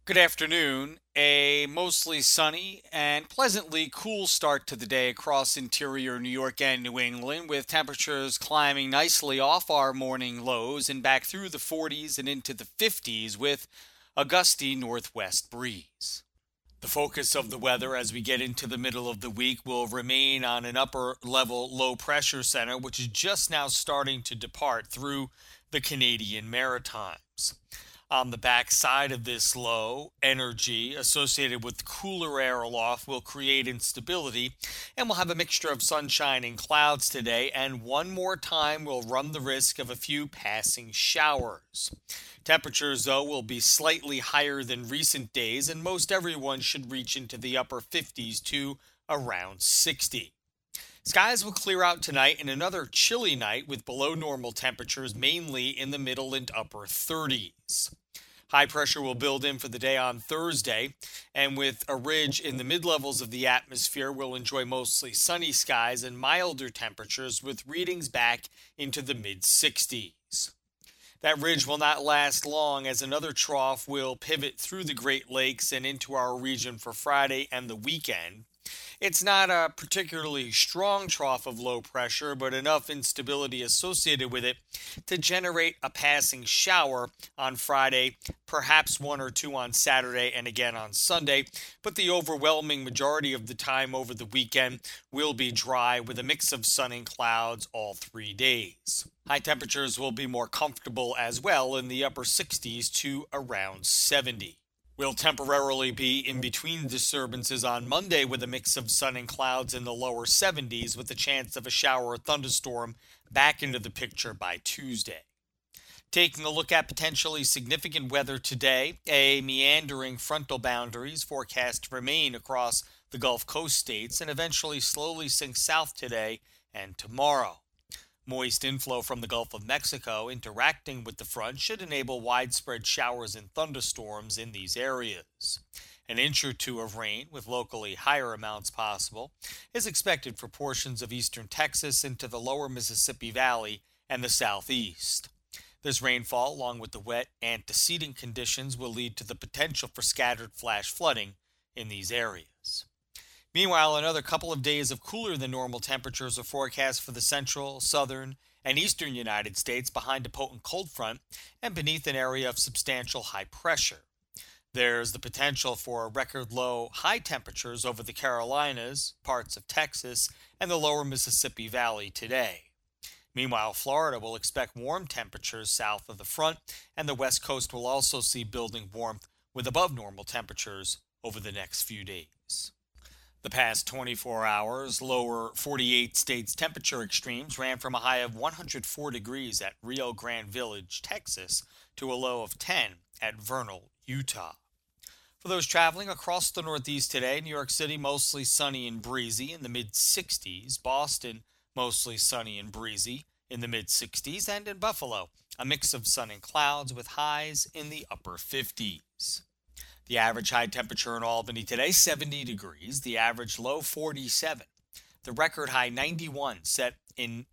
Good afternoon. A mostly sunny and pleasantly cool start to the day across interior New York and New England, with temperatures climbing nicely off our morning lows and back through the 40s and into the 50s with a gusty northwest breeze. The focus of the weather as we get into the middle of the week will remain on an upper level low pressure center, which is just now starting to depart through the Canadian Maritimes. On the backside of this low, energy associated with cooler air aloft will create instability, and we'll have a mixture of sunshine and clouds today, and one more time we'll run the risk of a few passing showers. Temperatures, though, will be slightly higher than recent days, and most everyone should reach into the upper 50s to around 60. Skies will clear out tonight in another chilly night with below normal temperatures mainly in the middle and upper 30s. High pressure will build in for the day on Thursday, and with a ridge in the mid levels of the atmosphere, we'll enjoy mostly sunny skies and milder temperatures with readings back into the mid 60s. That ridge will not last long as another trough will pivot through the Great Lakes and into our region for Friday and the weekend. It's not a particularly strong trough of low pressure, but enough instability associated with it to generate a passing shower on Friday, perhaps one or two on Saturday and again on Sunday. But the overwhelming majority of the time over the weekend will be dry with a mix of sun and clouds all 3 days. High temperatures will be more comfortable as well in the upper 60s to around 70. We'll temporarily be in between disturbances on Monday with a mix of sun and clouds in the lower 70s with a chance of a shower or thunderstorm back into the picture by Tuesday. Taking a look at potentially significant weather today, a meandering frontal boundaries forecast to remain across the Gulf Coast states and eventually slowly sink south today and tomorrow. Moist inflow from the Gulf of Mexico interacting with the front should enable widespread showers and thunderstorms in these areas. An inch or two of rain, with locally higher amounts possible, is expected for portions of eastern Texas into the lower Mississippi Valley and the southeast. This rainfall, along with the wet antecedent conditions, will lead to the potential for scattered flash flooding in these areas. Meanwhile, another couple of days of cooler than normal temperatures are forecast for the central, southern, and eastern United States behind a potent cold front and beneath an area of substantial high pressure. There's the potential for record low high temperatures over the Carolinas, parts of Texas, and the lower Mississippi Valley today. Meanwhile, Florida will expect warm temperatures south of the front, and the west coast will also see building warmth with above normal temperatures over the next few days. The past 24 hours, lower 48 states temperature extremes ran from a high of 104 degrees at Rio Grande Village, Texas, to a low of 10 at Vernal, Utah. For those traveling across the Northeast today, New York City mostly sunny and breezy in the mid 60s, Boston mostly sunny and breezy in the mid 60s, and in Buffalo, a mix of sun and clouds with highs in the upper 50s. The average high temperature in Albany today, 70 degrees. The average low, 47. The record high, 91, set in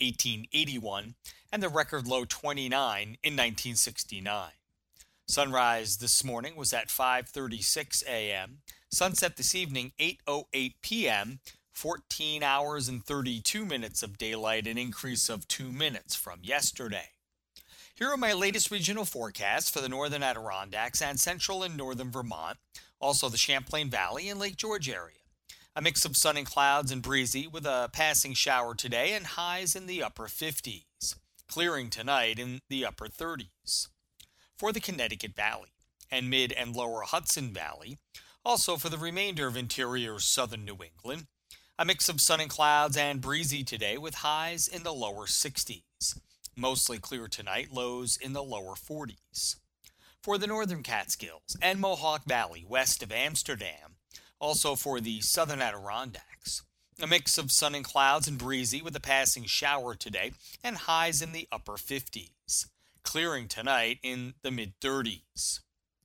1881, and the record low, 29, in 1969. Sunrise this morning was at 5:36 a.m. Sunset this evening, 8:08 p.m. 14 hours and 32 minutes of daylight, an increase of 2 minutes from yesterday. Here are my latest regional forecasts for the northern Adirondacks and central and northern Vermont, also the Champlain Valley and Lake George area. A mix of sun and clouds and breezy with a passing shower today and highs in the upper 50s. Clearing tonight in the upper 30s. For the Connecticut Valley and mid and lower Hudson Valley, also for the remainder of interior southern New England, a mix of sun and clouds and breezy today with highs in the lower 60s. Mostly clear tonight, lows in the lower 40s. For the northern Catskills and Mohawk Valley west of Amsterdam, also for the southern Adirondacks, a mix of sun and clouds and breezy with a passing shower today and highs in the upper 50s. Clearing tonight in the mid 30s.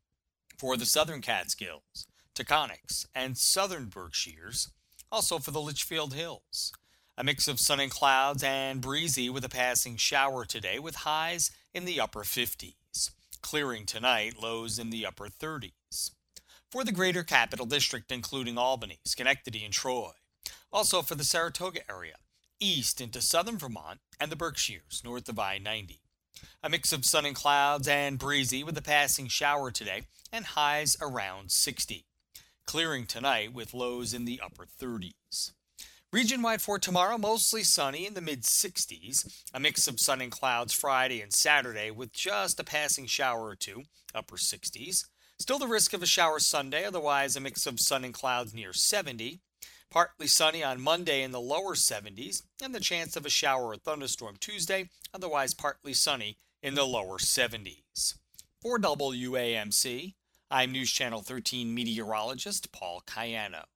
For the southern Catskills, Taconics, and southern Berkshires, also for the Litchfield Hills. A mix of sun and clouds and breezy with a passing shower today with highs in the upper 50s. Clearing tonight, lows in the upper 30s. for the greater capital district, including Albany, Schenectady, and Troy. Also for the Saratoga area, east into southern Vermont and the Berkshires, north of I-90. A mix of sun and clouds and breezy with a passing shower today and highs around 60. Clearing tonight with lows in the upper 30s. Region-wide for tomorrow, mostly sunny in the mid-60s. A mix of sun and clouds Friday and Saturday with just a passing shower or two, upper 60s. Still the risk of a shower Sunday, otherwise a mix of sun and clouds near 70. Partly sunny on Monday in the lower 70s, and the chance of a shower or thunderstorm Tuesday, otherwise partly sunny in the lower 70s. For WAMC, I'm News Channel 13 meteorologist Paul Cayano.